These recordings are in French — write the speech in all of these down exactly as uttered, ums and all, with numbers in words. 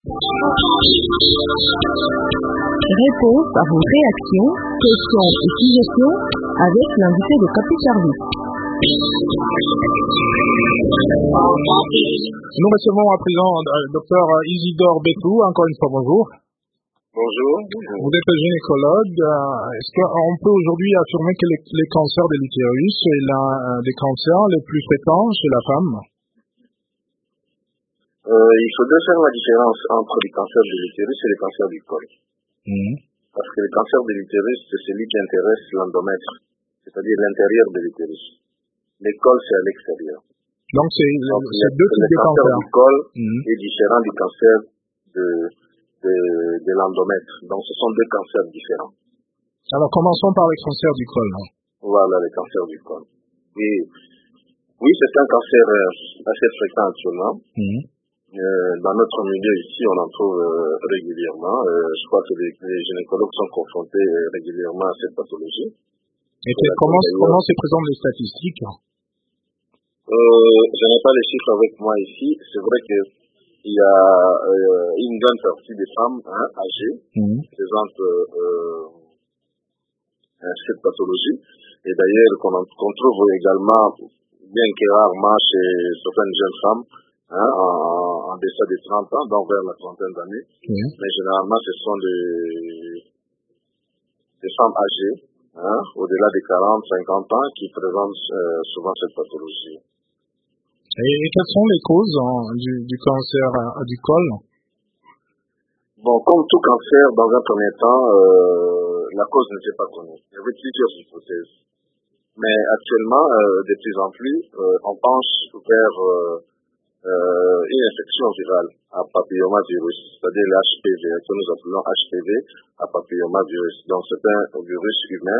Réponse à vos réactions, questions et suggestions avec l'invité de Capi Service. Nous recevons à présent le docteur Isidore Betou. Encore une fois, bonjour. Bonjour. Vous êtes gynécologue. Est-ce qu'on peut aujourd'hui affirmer que les, les cancers de l'utérus sont l'un des cancers les plus fréquents chez la femme? Euh, il faut bien faire la différence entre les cancers de l'utérus et les cancers du col. Mmh. Parce que le cancer de l'utérus, c'est celui qui intéresse l'endomètre, c'est-à-dire l'intérieur de l'utérus. Le col, c'est à l'extérieur. Donc, c'est, Donc, c'est le, deux types de cancer cancers. du col mmh. est différent du cancer de, de, de l'endomètre. Donc, ce sont deux cancers différents. Alors, commençons par le cancer du col. Hein. Voilà, le cancer du col. Et, oui, c'est un cancer euh, assez fréquent actuellement. Mmh. Euh, dans notre milieu ici, on en trouve euh, régulièrement. Euh, je crois que les, les gynécologues sont confrontés euh, régulièrement à cette pathologie. Et que, comment, comment se présentent les statistiques? euh, Je n'ai pas les chiffres avec moi ici. C'est vrai qu'il y a euh, une grande partie des femmes hein, âgées mmh. qui présentent euh, euh, cette pathologie. Et d'ailleurs, qu'on, qu'on trouve également, bien que rarement, chez certaines jeunes femmes, Hein, en, en deçà de trente ans, donc vers la trentaine d'années. Mmh. Mais généralement, ce sont des, des femmes âgées, hein, au-delà de quarante, cinquante ans, qui présentent euh, souvent cette pathologie. Et, et quelles sont les causes hein, du, du cancer euh, du col? Bon, comme tout cancer, dans un premier temps, euh, la cause n'était pas connue. Il y avait plusieurs hypothèses. Mais actuellement, euh, de plus en plus, euh, on penche vers... Euh, Euh, une infection virale à papillomavirus, c'est-à-dire le H P V, que nous appelons H P V à papillomavirus. Donc c'est un virus humain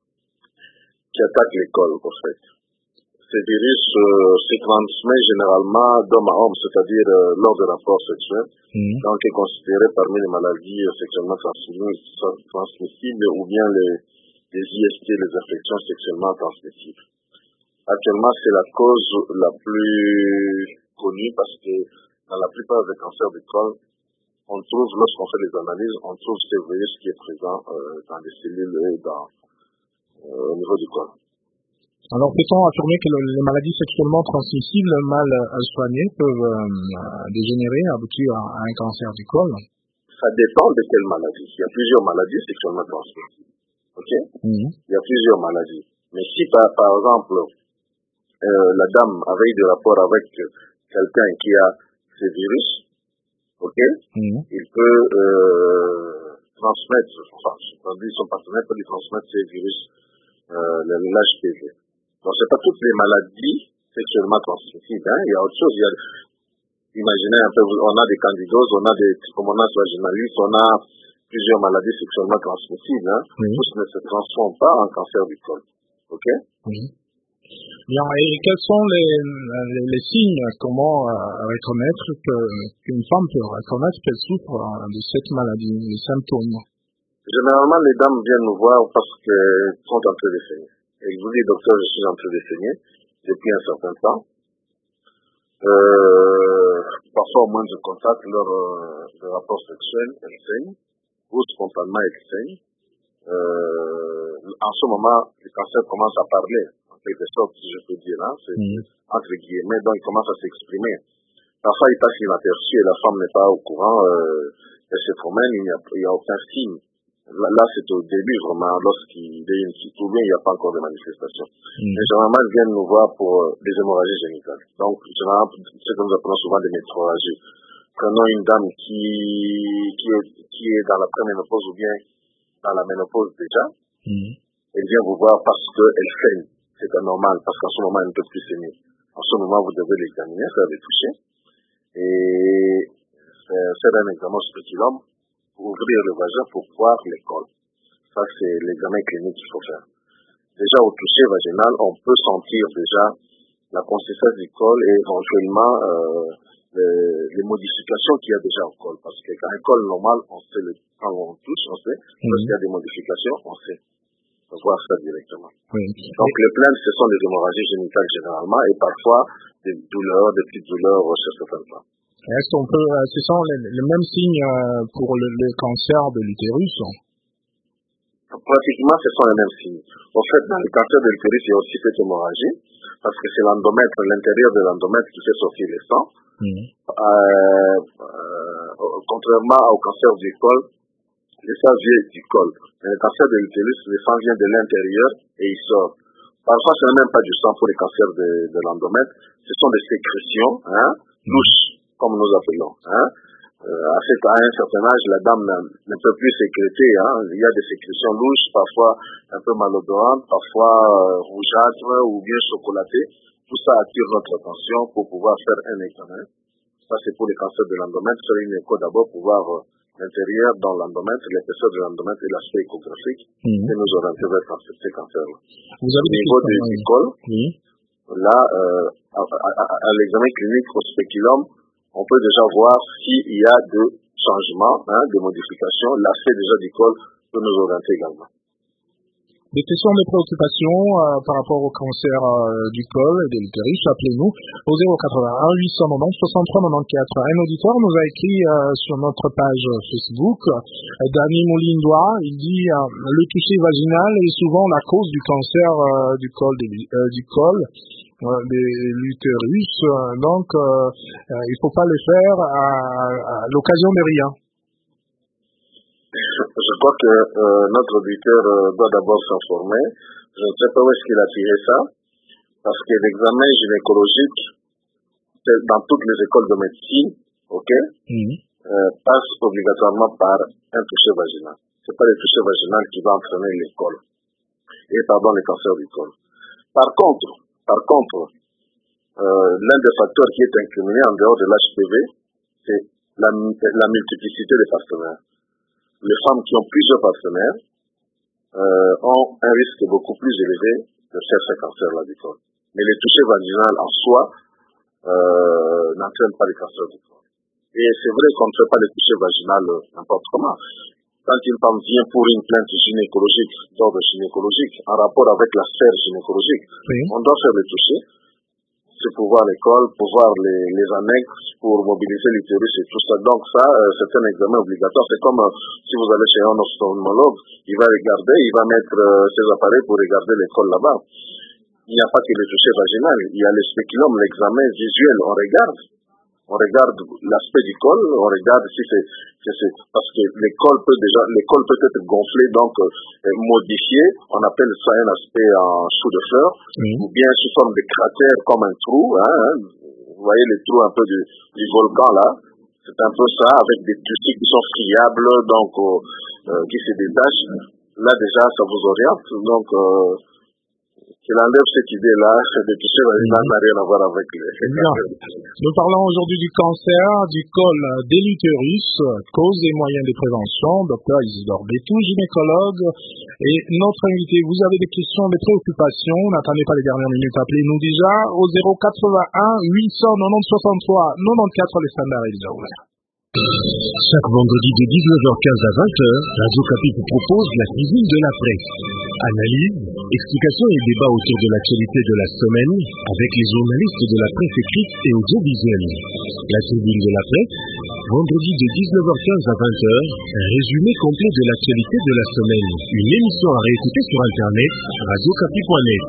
qui attaque les cols, en fait. Ce virus euh, se transmet généralement d'homme à homme, c'est-à-dire euh, lors de rapports sexuels, mmh. donc est considéré parmi les maladies sexuellement transmissibles ou bien les, les I S T, les infections sexuellement transmissibles. Actuellement, c'est la cause la plus connue parce que dans la plupart des cancers du col, on trouve, lorsqu'on fait les analyses, on trouve ce virus qui est présent euh, dans les cellules et dans, euh, au niveau du col. Alors, peut-on affirmer que le, les maladies sexuellement transmissibles mal soignées peuvent euh, dégénérer, aboutir à, à un cancer du col? Ça dépend de quelle maladie. Il y a plusieurs maladies sexuellement transmissibles. Ok? Mmh. Il y a plusieurs maladies. Mais si par, par exemple, euh, la dame avait eu des rapports avec quelqu'un qui a ce virus, ok, mmh. il peut euh, transmettre, enfin, son partenaire peut lui transmettre ce virus, euh, l'H P V. Donc, c'est pas toutes les maladies sexuellement transmissibles, hein. Il y a autre chose. Il y a, imaginez un peu, on a des candidoses, on a des trichomonas vaginalis, on a plusieurs maladies sexuellement transmissibles, hein. Mmh. Tous ne se transforment pas en cancer du col, ok. Mmh. Bien, et quels sont les, les, les signes, comment euh, reconnaître que, qu'une femme peut reconnaître qu'elle souffre euh, de cette maladie, les symptômes? Généralement, les dames viennent nous voir parce qu'elles sont en train de saigner. Elles vous disent, docteur, je suis en train de saigner depuis un certain temps. Euh, parfois, au moins de contact, lors euh, de rapports sexuels, elles saignent, ou spontanément, elles saignent. Euh, en ce moment, le cancer commence à parler. Quelque sorte, si je peux dire, hein, c'est mmh. entre guillemets, donc il commence à s'exprimer. Parfois, il passe inaperçu et la femme n'est pas au courant, euh, elle se promène, il n'y a, il n'y a aucun signe. Là, là, c'est au début, vraiment, lorsqu'il y a une petite ou bien il n'y a pas encore de manifestation. Mmh. Mais généralement, ils viennent nous voir pour euh, des hémorragies génitales. Donc, généralement, ce que nous appelons souvent des métrorragies. Prenons une dame qui, qui, est, qui est dans la préménopause ou bien dans la ménopause déjà, mmh. elle vient vous voir parce qu'elle saigne. C'est anormal, parce qu'en ce moment, elle ne peut plus saigner. En ce moment, vous devez l'examiner, faire les toucher, et faire un examen spéculum pour ouvrir le vagin pour voir les cols. Ça, c'est l'examen clinique qu'il faut faire. Déjà, au toucher vaginal, on peut sentir déjà la consistance du col et éventuellement euh, les, les modifications qu'il y a déjà au col. Parce qu'un col normal, on sait, le, quand on touche, on sait. Mmh. Lorsqu'il y a des modifications, on sait. On peut voir ça directement. Oui. Donc, les plaintes, ce sont des hémorragies génitales généralement et parfois des douleurs, des petites douleurs chez certaines femmes. Est-ce qu'on peut, euh, ce sont les, les mêmes signes euh, pour le, le cancer de l'utérus? Pratiquement, ce sont les mêmes signes. En fait, dans le cancer de l'utérus, il y a aussi cette hémorragie, parce que c'est l'endomètre, l'intérieur de l'endomètre qui fait sortir le sang. Mmh. Euh, euh, contrairement au cancer du col, le sang vient du col. Mais le cancer de l'utérus, le sang vient de l'intérieur et il sort. Parfois, ce n'est même pas du sang pour les cancers de, de l'endomètre, ce sont des sécrétions, hein, louches, comme nous appelons. Hein. Euh, à, cet, à un certain âge, la dame ne, ne peut plus sécréter. Hein. Il y a des sécrétions louches, parfois un peu malodorantes, parfois euh, rougeâtres ou bien chocolatées. Tout ça attire notre attention pour pouvoir faire un examen. Ça, c'est pour les cancers de l'endomètre. Faire une écho d'abord pour voir euh, l'intérieur dans l'endomètre, l'épaisseur de l'endomètre et l'aspect échographique, mmh. et nous orienter vers ces cancers-là. Vous avez Au niveau du, du col, oui. là, euh, à, à, à, à l'examen clinique au spéculum, on peut déjà voir s'il y a de changements, hein, de modifications. L'aspect déjà du col peut nous orienter également. Des questions de préoccupation euh, par rapport au cancer euh, du col et de l'utérus, appelez-nous au zéro quatre-vingt-un huit cent quatre-vingt-dix soixante-trois quatre-vingt-quatorze. Un auditeur nous a écrit euh, sur notre page Facebook, euh, Dany Moulindois, il dit euh, le toucher vaginal est souvent la cause du cancer euh, du col, de, euh, du col euh, de l'utérus, euh, donc euh, euh, il ne faut pas le faire à, à l'occasion de rien. Je crois que euh, notre auditeur euh, doit d'abord s'informer. Je ne sais pas où est-ce qu'il a tiré ça, parce que l'examen gynécologique, dans toutes les écoles de médecine, ok, mmh. euh, passe obligatoirement par un toucher vaginal. Ce n'est pas le toucher vaginal qui va entraîner les cols, et pardon, les cancers du col. Par contre, par contre, euh, l'un des facteurs qui est incriminé en dehors de l'H P V, c'est la, la multiplicité des partenaires. Les femmes qui ont plusieurs partenaires euh, ont un risque beaucoup plus élevé de faire ce cancer-là du col. Mais les touchés vaginales en soi euh, n'entraînent pas les cancers du col. Et c'est vrai qu'on ne fait pas les touchés vaginales n'importe comment. Quand une femme vient pour une plainte gynécologique, d'ordre gynécologique, en rapport avec la sphère gynécologique, oui. on doit faire les touchers. C'est pour voir l'école, pour voir les, les annexes, pour mobiliser l'utérus et tout ça. Donc ça, euh, c'est un examen obligatoire. C'est comme euh, si vous allez chez un ophtalmologue, il va regarder, il va mettre euh, ses appareils pour regarder l'école là-bas. Il n'y a pas que le toucher vaginal, il y a le spéculum, l'examen visuel, on regarde. On regarde l'aspect du col, on regarde si c'est, si c'est parce que le col peut déjà, le col peut être gonflé, donc euh, modifié. On appelle ça un aspect en chou de fleur, mmh. ou bien sous forme de cratère comme un trou. Hein, hein. Vous voyez les trous un peu du, du volcan là. C'est un peu ça, avec des tissus qui sont friables, donc euh, euh, qui se détachent. Là déjà, ça vous oriente. Donc euh, qu'il enlève cette idée-là, de toucher vaginal n'a rien à voir avec les... Nous parlons aujourd'hui du cancer du col de l'utérus, cause et moyens de prévention. Docteur Isidore Bétou, gynécologue, et notre invité. Vous avez des questions, des préoccupations, n'attendez pas les dernières minutes, appelez-nous déjà au zéro quatre-vingt-un huit cent quatre-vingt-dix soixante-trois quatre-vingt-quatorze, les standards est déjà ouvert. Chaque vendredi de dix-neuf heures quinze à vingt heures, Radio Capi vous propose la cuisine de l'après. Analyse, explications et débats autour de l'actualité de la semaine avec les journalistes de la presse écrite et audiovisuelle. La cuisine de l'après, vendredi de dix-neuf heures quinze à vingt heures, un résumé complet de l'actualité de la semaine. Une émission à réécouter sur Internet, radio capi point net.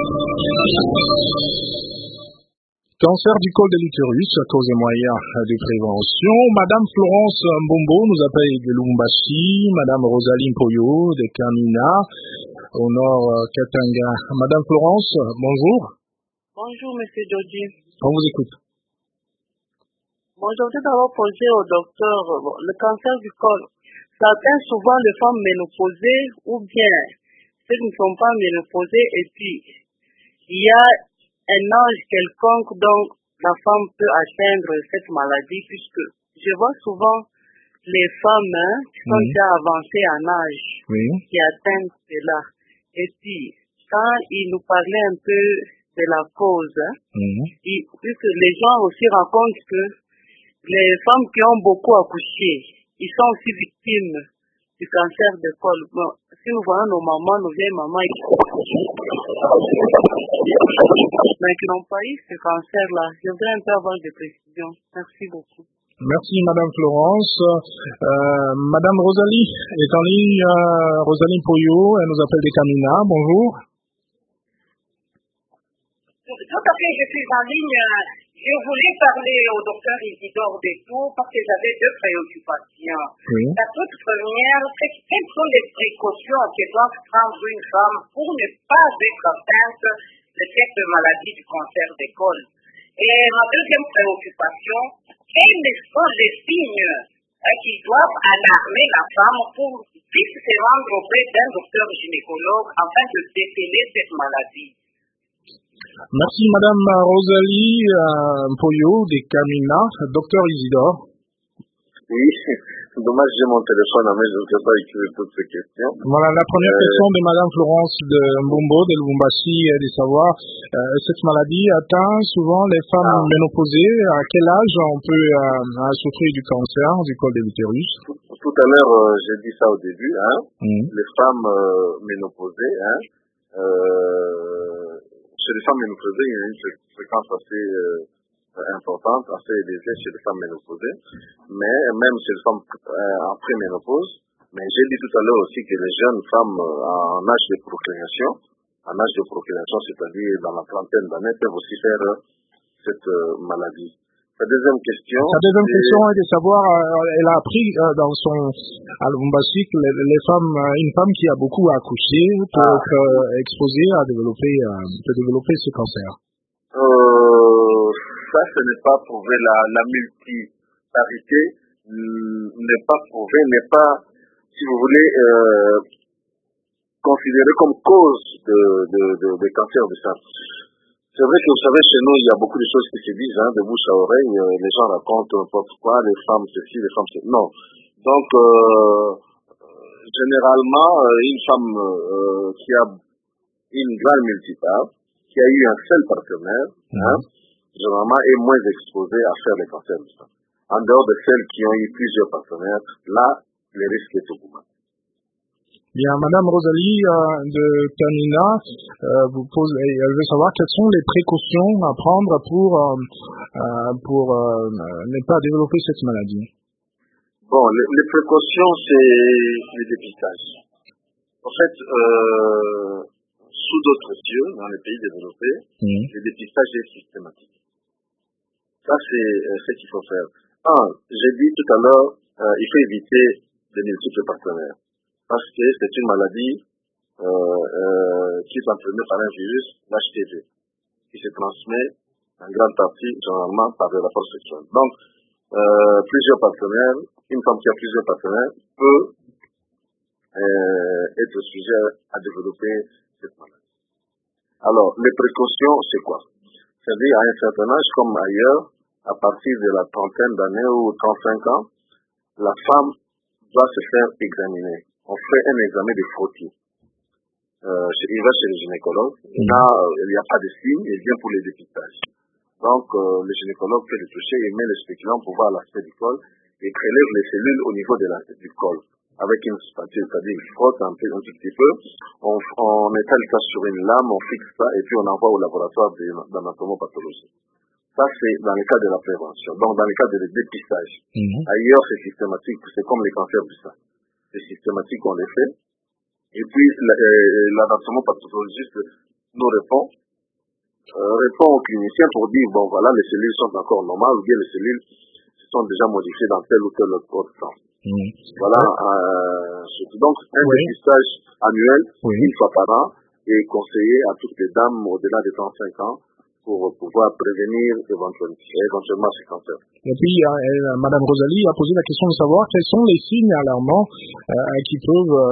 Cancer du col de l'utérus, cause et moyens de prévention. Madame Florence Mbombo nous appelle de Lubumbashi, Madame Rosaline Poyo de Kamina, au nord Katanga. Madame Florence, bonjour. Bonjour, Monsieur Dodi. On vous écoute. Bon, je voudrais d'abord poser au docteur bon, le cancer du col. Ça atteint souvent les femmes ménopausées ou bien ceux qui ne sont pas ménopausées, et puis il y a un âge quelconque dont la femme peut atteindre cette maladie, puisque je vois souvent les femmes hein, qui sont mmh. déjà avancées en âge, oui. qui atteignent cela. Et puis, quand il nous parlait un peu de la cause, mmh. il, puisque les gens aussi racontent que les femmes qui ont beaucoup accouché, ils sont aussi victimes du cancer de col. Bon, si nous voyons nos mamans, nos vieilles mamans, mais qui n'ont pas eu ce cancer-là, je voudrais un peu avoir des précisions. Merci beaucoup. Merci Madame Florence. Euh, Madame Rosalie est en ligne. Euh, Rosalie Poyo, elle nous appelle des Camina. Bonjour. Tout à fait, je suis en ligne. Je voulais parler au docteur Isidore Bétou parce que j'avais deux préoccupations. Oui. La toute première, c'est quelles sont les précautions que doit prendre une femme pour ne pas être atteinte de cette maladie du cancer du col. Et ma deuxième préoccupation, quels sont les signes hein, qui doivent alarmer la femme pour vite se rendre auprès d'un docteur gynécologue afin de déceler cette maladie? Merci Madame Rosalie euh, Poyo des Camina. Docteur Isidore. Oui, dommage, j'ai mon téléphone, mais je ne sais pas écrire toutes ces questions. Voilà, la première Euh, question de Madame Florence de Mbombo, de Lubumbashi, est de savoir, euh, cette maladie atteint souvent les femmes Ah. ménopausées. À quel âge on peut euh, souffrir du cancer du col de l'utérus? tout, tout à l'heure, euh, j'ai dit ça au début, hein, Mhm. les femmes euh, ménopausées, hein, euh, chez les femmes ménopausées, il y a une fré- fréquence assez euh, importante, assez élevée chez les femmes ménopausées, mais même chez les femmes euh, en préménopause. Mais j'ai dit tout à l'heure aussi que les jeunes femmes euh, en âge de procréation, en âge de procréation, c'est-à-dire dans la trentaine d'années, peuvent aussi faire euh, cette euh, maladie. La deuxième question. Sa deuxième c'est- question est de savoir, euh, elle a appris euh, dans son à Lubumbashi que les, les femmes, euh, une femme qui a beaucoup accouché peut Ah. être euh, exposée à développer, euh, peut développer ce cancer. Euh, ça, ce n'est pas prouvé. La, la multiparité mm, n'est pas prouvée, n'est pas, si vous voulez, euh, considérée comme cause de, de, de, de cancer du sein. C'est vrai que vous savez, chez nous, il y a beaucoup de choses qui se disent, hein, de bouche à oreille. Euh, les gens racontent n'importe quoi, les femmes ceci, les femmes ceci. Non. Donc, euh, généralement, euh, une femme euh, qui a une grande multipart, qui a eu un seul partenaire, hein, généralement est moins exposée à faire les cancers du sein. En dehors de celles qui ont eu plusieurs partenaires, là, les risques sont beaucoup moins. Bien, Madame Rosalie euh, de Camina euh, vous pose, elle veut savoir quelles sont les précautions à prendre pour euh, euh, pour euh, ne pas développer cette maladie. Bon, les, les précautions, c'est le dépistage. En fait, euh, sous d'autres cieux, dans les pays développés, Mmh. le dépistage est systématique. Ça, c'est euh, ce qu'il faut faire. Un, j'ai dit tout à l'heure, euh, il faut éviter de multiples partenaires. Parce que c'est une maladie euh, euh, qui est entraînée par un virus, l'H P V, qui se transmet en grande partie, généralement, par des rapports sexuels. Donc, euh, plusieurs partenaires, une femme qui a plusieurs partenaires peut euh, être sujet à développer cette maladie. Alors, les précautions, c'est quoi? C'est-à-dire, à un certain âge, comme ailleurs, à partir de la trentaine d'années ou trente-cinq ans, la femme doit se faire examiner. On fait un examen de frottis. Euh, il va chez le gynécologue. Là, euh, il n'y a pas de signe, il vient pour les dépistages. Donc, euh, le gynécologue peut le toucher et met le spéculant pour voir l'aspect du col et prélève les cellules au niveau de la, du col avec une spatule, c'est-à-dire il frotte un, peu, un tout petit peu, on, on étale ça sur une lame, on fixe ça et puis on envoie au laboratoire d'anatomopathologie. Ça, c'est dans le cas de la prévention. Donc, dans le cas de dépistage. Mmh. Ailleurs, c'est systématique, c'est comme les cancers du sein. C'est systématique, on les fait. Et puis, l'anatomopathologiste nous répond, euh, répond aux cliniciens pour dire, bon, voilà, les cellules sont encore normales, ou bien les cellules sont déjà modifiées dans tel ou tel autre sens. Mmh. Voilà, euh, donc, un Oui. dépistage annuel, Oui. une fois par an, est conseillé à toutes les dames au-delà de trente-cinq ans pour pouvoir prévenir éventuellement, éventuellement ce cancer. Et puis, euh, elle, Madame Rosalie a posé la question de savoir quels sont les signes alarmants euh, qui peuvent euh,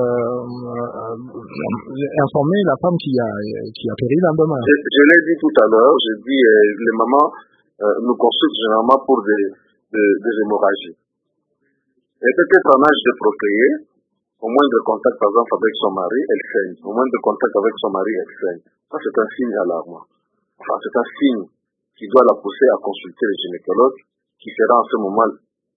euh, informer la femme qui a, qui a péri d'un dommage. Je, je l'ai dit tout à l'heure, j'ai dit euh, les mamans euh, nous consultent généralement pour des, des, des hémorragies. Et peut-être en âge de procréer, au moindre contact par exemple avec son mari, elle saigne. Au moindre contact avec son mari, elle saigne. Ça c'est un signe alarmant. Enfin, c'est un signe qui doit la pousser à consulter le gynécologue, qui sera en ce moment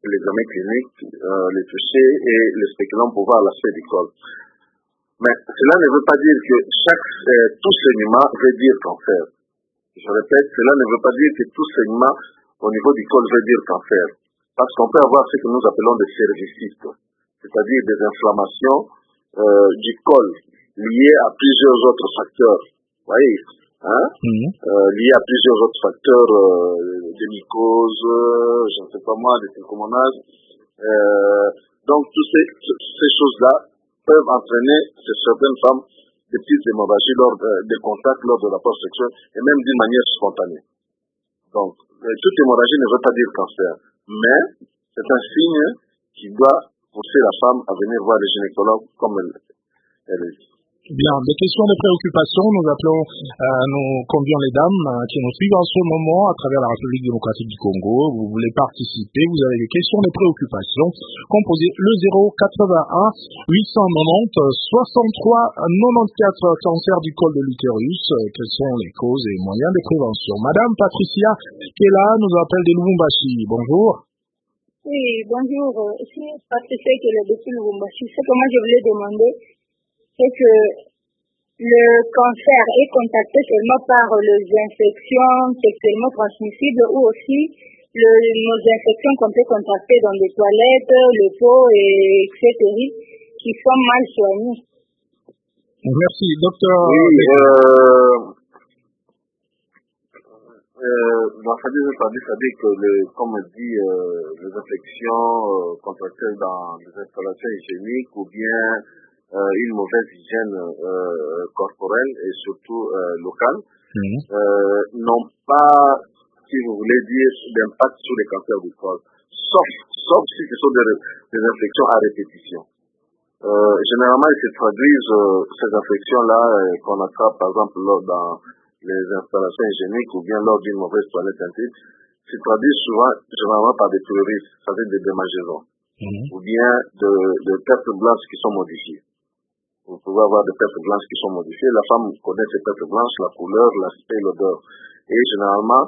l'examen clinique, euh, les toucher et les spéculants pour voir l'aspect du col. Mais cela ne veut pas dire que chaque euh, tout saignement veut dire cancer. Je répète, cela ne veut pas dire que tout saignement au niveau du col veut dire cancer. Parce qu'on peut avoir ce que nous appelons des cervicites, c'est-à-dire des inflammations euh, du col liées à plusieurs autres facteurs. Vous voyez, hein? Mm-hmm. euh, liées à plusieurs autres facteurs euh, de mycose, euh, je ne sais pas moi, de trichomonases. Euh, donc, toutes ces, ces choses-là peuvent entraîner chez certaines femmes des petites hémorragies lors de, des contacts lors de rapports sexuels et même d'une manière spontanée. Donc, euh, toute hémorragie ne veut pas dire cancer, mais c'est un signe qui doit pousser la femme à venir voir le gynécologue comme elle, elle est. Bien, des questions de préoccupation, nous appelons, euh, nous convions les dames euh, qui nous suivent en ce moment à travers la République démocratique du Congo. Vous voulez participer, vous avez des questions de préoccupation, composez le zéro quatre-vingt-un huit cent quatre-vingt-dix soixante-trois quatre-vingt-quatorze, cancer du col de l'utérus, quelles sont les causes et moyens de prévention. Madame Patricia Kela nous appelle de Lubumbashi, bonjour. Oui, bonjour, je suis Patricia Kela depuis Lubumbashi. Ce que moi je voulais demander, c'est que le cancer est contacté seulement par les infections sexuellement transmissibles ou aussi le, nos infections qu'on peut contracter dans les toilettes, le pot, et, et cetera, qui sont mal soignées. Merci, docteur. Oui, euh, euh, dans sa dire, c'est-à-dire que, le, comme on dit, euh, les infections euh, contractées dans les installations hygiéniques ou bien Euh, une mauvaise hygiène euh, corporelle et surtout euh, locale, mmh. euh, n'ont pas, si vous voulez dire, d'impact sur les cancers du col, sauf, sauf si ce sont des, des infections à répétition. Euh, généralement, ils se traduisent, euh, ces infections-là, euh, qu'on attrape par exemple lors dans les installations hygiéniques ou bien lors d'une mauvaise toilette intime, se traduisent souvent, généralement par des pleurismes, c'est-à-dire des démangeaisons, mmh. ou bien de, de pertes blanches qui sont modifiées. Vous pouvez avoir des pertes blanches qui sont modifiées. La femme connaît ces pertes blanches, la couleur, l'aspect, l'odeur. Et généralement,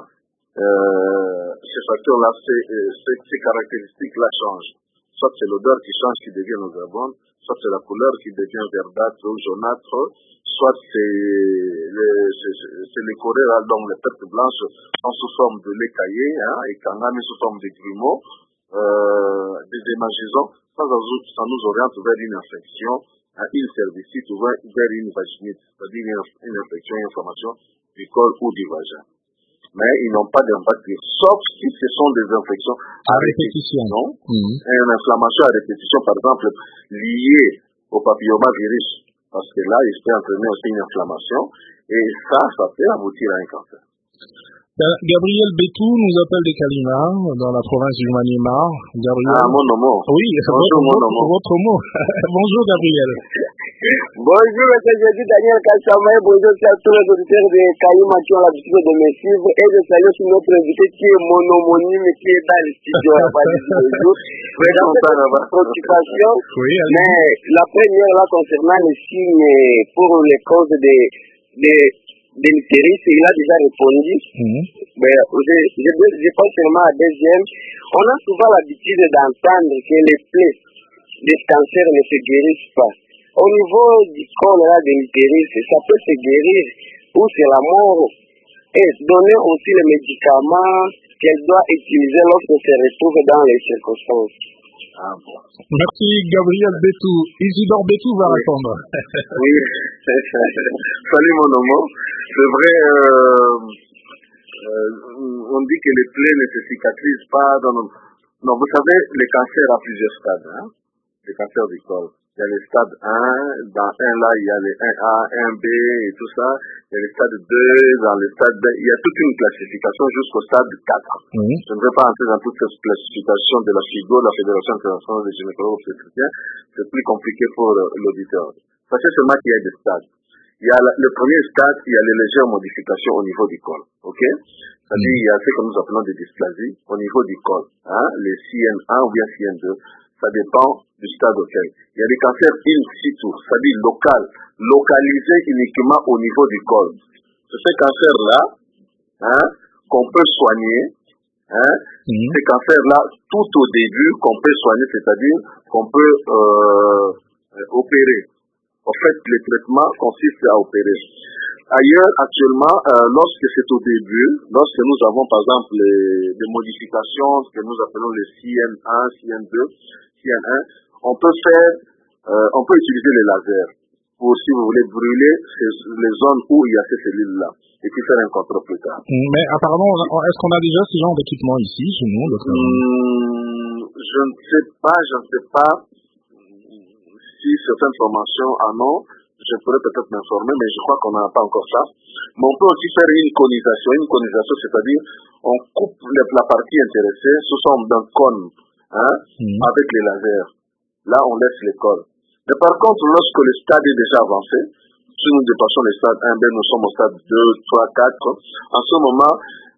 euh, ces facteurs-là, ces, ces, ces caractéristiques-là changent. Soit c'est l'odeur qui change, qui devient nauséabonde, soit c'est la couleur qui devient verdâtre ou jaunâtre, soit c'est les, c'est, c'est les choléras, donc les pertes blanches sont sous forme de lait caillé, hein, et kangami sous forme de grumeaux, euh, des démangeaisons. Ça, ça nous oriente vers une infection, une cervicite ou vers une vaginite, c'est-à-dire une, une infection, une inflammation du col ou du vagin. Mais ils n'ont pas d'impact, sauf si ce sont des infections à, à répétition. répétition. Mmh. Une inflammation à répétition, par exemple, liée au papillomavirus, parce que là, il peut entraîner aussi une inflammation, et ça, ça peut aboutir à un cancer. Gabriel Bétou nous appelle de Kalina, dans la province du Maniema. Gabriel. Ah, mon nom. Oui, bonjour, votre, mon nom. Votre mot. Bonjour, Gabriel. Bonjour, je dis Daniel Kassama, bonjour à tous les auditeurs de Kalima qui ont l'habitude de me suivre, et je salue aussi notre invité qui est mon homonyme, qui est dans le studio à partir de jour. Préoccupation, oui, mais la première là concernant les signes pour les causes de, de de l'utérus, il a déjà répondu. Mmh. Mais je, je, je pense seulement à deuxième. On a souvent l'habitude d'entendre que les plaies des cancers ne se guérissent pas. Au niveau du col là, de l'utérus, ça peut se guérir ou c'est la mort. Et donner aussi les médicaments qu'elle doit utiliser lorsqu'elle se retrouve dans les circonstances. Ah bon. Merci Gabriel Bétou. Isidore Bétou va oui. répondre. Oui, salut mon nom. C'est vrai, euh, euh, on dit que les plaies ne se cicatrisent pas. Dans nos... Non, vous savez, les cancers à plusieurs stades. Hein? Les cancers du col. Il y a le stade un, dans un là, il y a les un A, un B et tout ça. Il y a le stade deux, dans le stade B. Il y a toute une classification jusqu'au stade quatre. Mmh. Je ne vais pas entrer dans toute cette classification de la FIGO, la Fédération internationale des gynécologues obstétriciens. C'est plus compliqué pour euh, l'auditeur. Sachez seulement qu'il y a des stades. Il y a la, le premier stade, il y a les légères modifications au niveau du col. Ok? C'est-à-dire, il y a ce que nous appelons des dysplasies au niveau du col. Hein? Les C N un ou bien C N deux. Ça dépend du stade auquel. Il y a des cancers in situ, c'est-à-dire local, localisés uniquement au niveau du col. C'est ces cancers-là, hein, qu'on peut soigner, Hein? Mmh. Ces cancers-là, tout au début, qu'on peut soigner, c'est-à-dire qu'on peut euh, opérer. En fait, le traitement consiste à opérer. Ailleurs, actuellement, euh, lorsque c'est au début, lorsque nous avons par exemple les, des modifications que nous appelons les C N un, C N deux, C N un, on peut faire, euh, on peut utiliser les lasers pour, si vous voulez, brûler ces, les zones où il y a ces cellules-là et puis faire un contrôle plus tard. Mais apparemment, est-ce qu'on a déjà ce genre d'équipement ici, chez nous, docteur? Hum, Je ne sais pas, je ne sais pas si certaines formations en ont. Je pourrais peut-être m'informer, mais je crois qu'on n'a pas encore ça. Mais on peut aussi faire une conisation. Une conisation, c'est-à-dire, on coupe la partie intéressée sous forme d'un cône, hein, mmh. avec les lasers. Là, on laisse les cônes. Mais par contre, lorsque le stade est déjà avancé, si nous dépassons le stade un, ben nous sommes au stade deux, trois, quatre, en ce moment,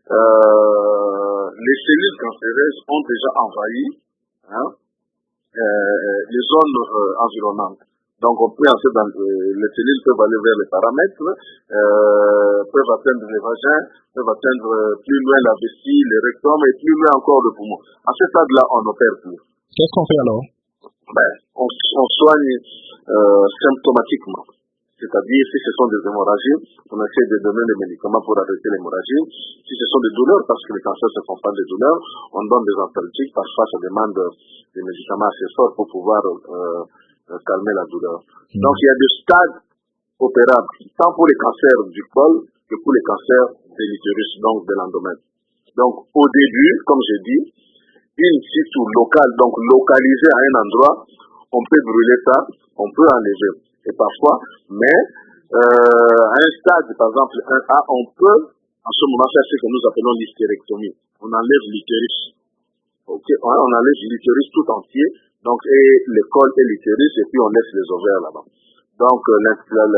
euh, les cellules cancéreuses ont déjà envahi, hein, euh, les zones euh, environnantes. Donc, on peut entrer dans, euh, les cellules peuvent aller vers les paramètres, euh, peuvent atteindre les vagins, peuvent atteindre euh, plus loin la vessie, les rectums et plus loin encore le poumon. À ce stade-là, on n'opère plus. Qu'est-ce qu'on fait alors? Ben, on, on soigne euh, symptomatiquement. C'est-à-dire, si ce sont des hémorragies, on essaie de donner des médicaments pour arrêter l'hémorragie. Si ce sont des douleurs, parce que les cancers ne font pas des douleurs, on donne des anxiolytiques. Parfois, ça demande des médicaments assez forts pour pouvoir euh, calmer la douleur. Mmh. Donc, il y a des stades opérables, tant pour les cancers du col que pour les cancers de l'utérus, donc de l'endomètre. Donc, au début, comme j'ai dit, in situ local, donc localisé à un endroit, on peut brûler ça, on peut enlever. Et parfois, mais euh, à un stade, par exemple, un A, on peut en ce moment faire ce que nous appelons l'hystérectomie. On enlève l'utérus. Okay? On enlève l'utérus tout entier. Donc, et le col et l'utérus, et puis on laisse les ovaires là-bas. Donc, euh, le, le,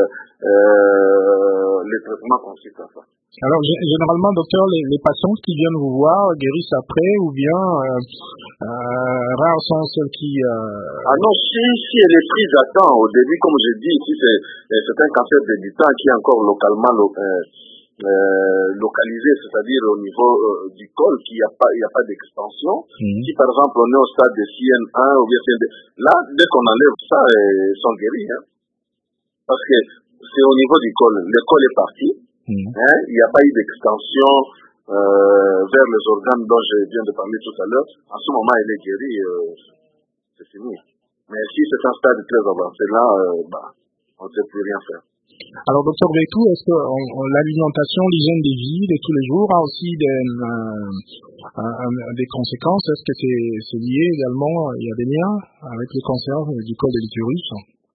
euh, le traitement consiste à ça. Alors, généralement, docteur, les, les patients qui viennent vous voir guérissent après ou bien euh, euh, rares sont ceux qui... Euh... Ah non, si, si elle est prise à temps, au début, comme j'ai dit, ici, c'est, c'est un cancer débutant qui est encore localement lo, euh, euh, localisé, c'est-à-dire au niveau euh, du col, qu'il n'y a pas, il n'y a pas d'extension. Mmh. Si par exemple on est au stade de C N un ou bien C N deux, là, dès qu'on enlève ça, ils sont guéris. Hein, parce que c'est au niveau du col, le col est parti. Mmh. Hein, il n'y a pas eu d'extension euh, vers les organes dont je viens de parler tout à l'heure. En ce moment, il est guéri, euh, c'est fini. Mais si c'est un stade très avancé, là, euh, bah, on ne sait plus rien faire. Alors, docteur Bétou, est-ce que on, on, l'alimentation, l'hygiène des vies de tous les jours a aussi des, euh, euh, des conséquences? Est-ce que c'est, c'est lié également, il y a des liens avec le cancer du col de l'utérus?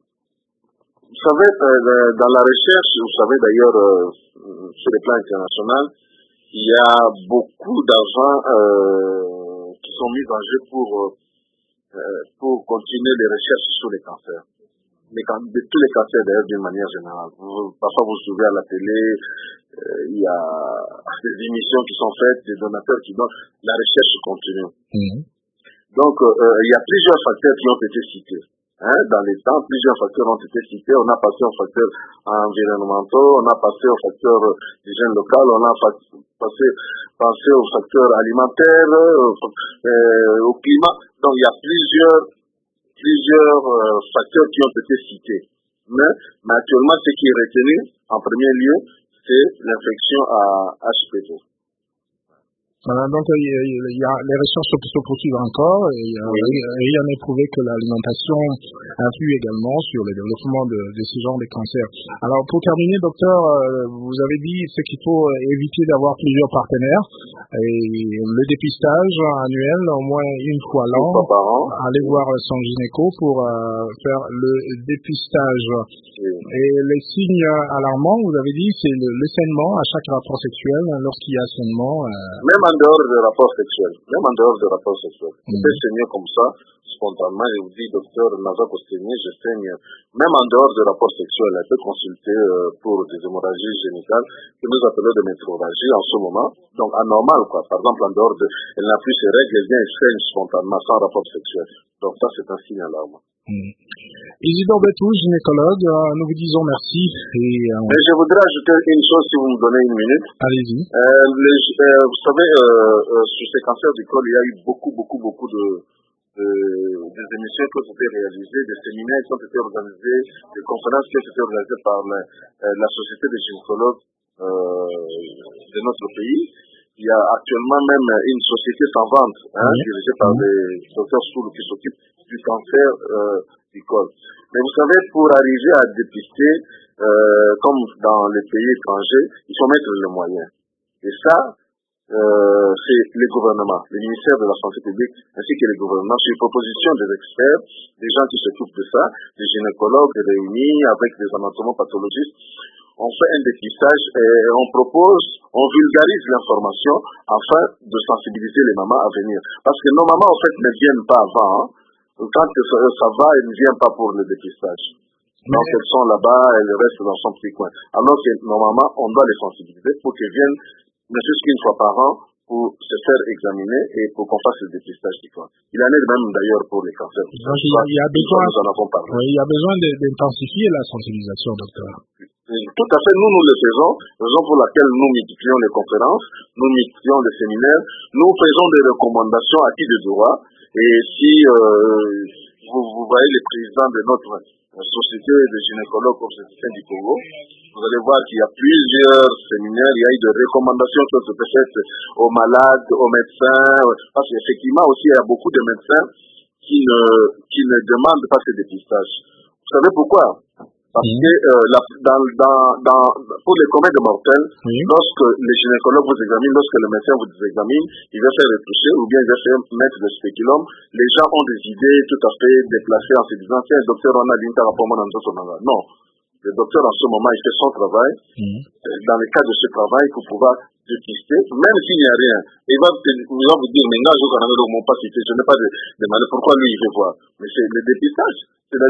Vous savez, euh, dans la recherche, vous savez d'ailleurs, euh, sur le plan international, il y a beaucoup d'argent euh, qui sont mis en jeu pour, euh, pour continuer les recherches sur les cancers. Les, de tous les cancers d'ailleurs d'une manière générale. Vous, parfois vous suivez à la télé, euh, il y a des émissions qui sont faites, des donateurs qui donnent, la recherche continue. Mmh. Donc euh, il y a plusieurs facteurs qui ont été cités. Hein, dans les temps, plusieurs facteurs ont été cités. On a passé aux facteurs environnementaux, on a passé aux facteurs d'hygiène locale, on a passé, passé aux facteurs alimentaires, euh, au climat. Donc il y a plusieurs plusieurs euh, facteurs qui ont été cités. Mais, mais actuellement, ce qui est retenu en premier lieu, c'est l'infection à H P V. Voilà, donc il y, a, il y a les recherches se poursuivent encore et euh, oui. rien n'est prouvé que l'alimentation influe également sur le développement de, de ce genre de cancer. Alors pour terminer, docteur, euh, vous avez dit ce qu'il faut éviter d'avoir plusieurs partenaires et le dépistage annuel au moins une fois l'an, aller voir son gynéco pour euh, faire le dépistage. Oui. Et les signes alarmants, vous avez dit, c'est le, le saignement à chaque rapport sexuel lorsqu'il y a saignement. Euh, Même en dehors des rapports sexuels, même en dehors des rapports sexuels. Mmh. Vous pouvez saigner comme ça, spontanément, et vous dites, docteur, nasocostémie, je saigne. Même en dehors des rapports sexuels, elle peut consulter euh, pour des hémorragies génitales, que nous appelons des métrorragies en ce moment. Donc, anormal, quoi. Par exemple, en dehors de, elle n'a plus ses règles, elle vient et saigne spontanément, sans rapport sexuel. Donc, ça, c'est un signe alarmant. Mmh. Isidore Betou, gynécologue, euh, nous vous disons merci. Et, euh... Mais je voudrais ajouter une chose si vous me donnez une minute. Allez-y. Euh, les, euh, vous savez, euh, euh, sur ces cancers du col, il y a eu beaucoup, beaucoup, beaucoup de, de des émissions qui ont été réalisées, des séminaires qui ont été organisés, des conférences qui ont été organisées par la, euh, la Société des gynécologues euh, de notre pays. Il y a actuellement même une société sans vente, hein, oui. dirigée par des docteurs Soul qui s'occupent du cancer euh, du col. Mais vous savez, pour arriver à dépister, euh, comme dans les pays étrangers, il faut mettre les moyens. Et ça, euh, c'est les gouvernements, les ministères de la santé publique, ainsi que les gouvernements, sur proposition des experts, des gens qui s'occupent de ça, des gynécologues réunis avec des anatomopathologistes. On fait un dépistage et on propose, on vulgarise l'information afin de sensibiliser les mamans à venir. Parce que nos mamans, en fait, ne viennent pas avant. Hein. Quand ça, ça va, elles ne viennent pas pour le dépistage. Donc, elles sont là-bas, elles restent dans son petit coin. Alors que nos mamans, on doit les sensibiliser pour qu'elles viennent, ne fût-ce qu'une fois par an, pour se faire examiner et pour qu'on fasse le dépistage du cancer. Il en est de même d'ailleurs pour les cancers. Donc, il y a, il y a besoin, nous en avons parlé. Oui, il y a besoin d'intensifier la sensibilisation, docteur. Tout à fait, nous, nous le faisons, raison pour laquelle nous multiplions les conférences, nous multiplions les séminaires, nous faisons des recommandations à qui de droit, et si euh, vous, vous voyez les présidents de notre société de gynécologues obstétriciens du Congo, vous allez voir qu'il y a plusieurs séminaires, il y a eu des recommandations qui ont été faites aux malades, aux médecins, parce qu'effectivement aussi il y a beaucoup de médecins qui ne, qui ne demandent pas ce dépistage. Vous savez pourquoi? Parce mmh. que euh, la, dans, dans, dans, pour les communs de mortels, mmh. lorsque les gynécologues vous examinent, lorsque le médecin vous examine, il va faire retoucher ou bien il va faire mettre le spéculum, les gens ont des idées tout à fait déplacées en se disant tiens, docteur, on a l'interapportement dans notre manga. Non. Le docteur, en ce moment, il fait son travail. Mmh. Dans le cadre de ce travail, pour pouvoir dépister, même s'il n'y a rien, il va, il va vous dire, mais là, je n'ai pas cité, je n'ai pas de, de mal. Pourquoi lui, il veut voir? Mais c'est le dépistage.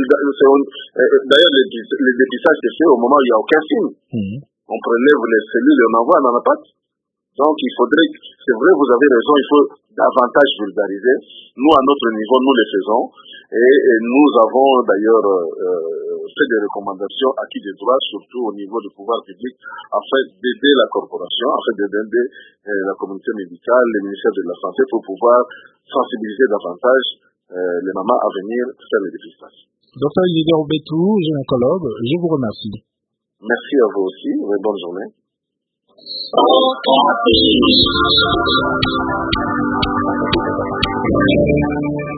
D'ailleurs, le, le dépistage c'est fait au moment où il n'y a aucun signe. Mmh. On prélève les cellules et on envoie dans la pâte. Donc, il faudrait, c'est vrai, vous avez raison, il faut davantage vulgariser. Nous, à notre niveau, nous le faisons. Et, et nous avons d'ailleurs euh, fait des recommandations à qui de droit, surtout au niveau du pouvoir public, afin d'aider la corporation, afin d'aider euh, la communauté médicale, les ministères de la Santé, pour pouvoir sensibiliser davantage euh, les mamans à venir faire le dépistage. Docteur Isidore Betou, gynécologue, je vous remercie. Merci à vous aussi, et bonne journée. Oh,